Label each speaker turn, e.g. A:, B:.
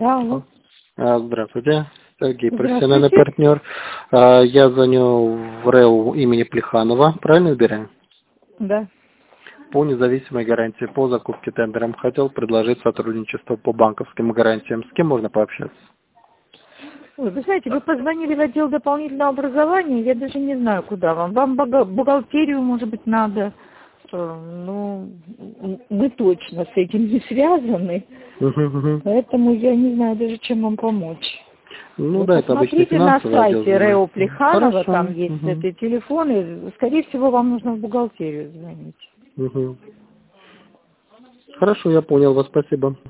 A: Да, алло.
B: Здравствуйте, Сергей, профессиональный
A: Здравствуйте.
B: партнер. Я звоню в РЭУ имени Плеханова, правильно выбираем?
A: Да.
B: По независимой гарантии по закупке тендером хотел предложить сотрудничество по банковским гарантиям. С кем можно пообщаться?
A: Ой, вы знаете, вы позвонили в отдел дополнительного образования, я даже не знаю, куда вам. Вам бухгалтерию, может быть, надо. Ну, мы точно с этим не связаны, поэтому я не знаю даже, чем вам помочь.
B: Ну
A: Вы
B: да, это обычно
A: посмотрите на
B: финансовый отдел
A: сайте РЭО
B: занимается.
A: Плеханова,
B: Хорошо.
A: там есть эти телефоны. Скорее всего, вам нужно в бухгалтерию звонить.
B: Хорошо, я понял вас, спасибо.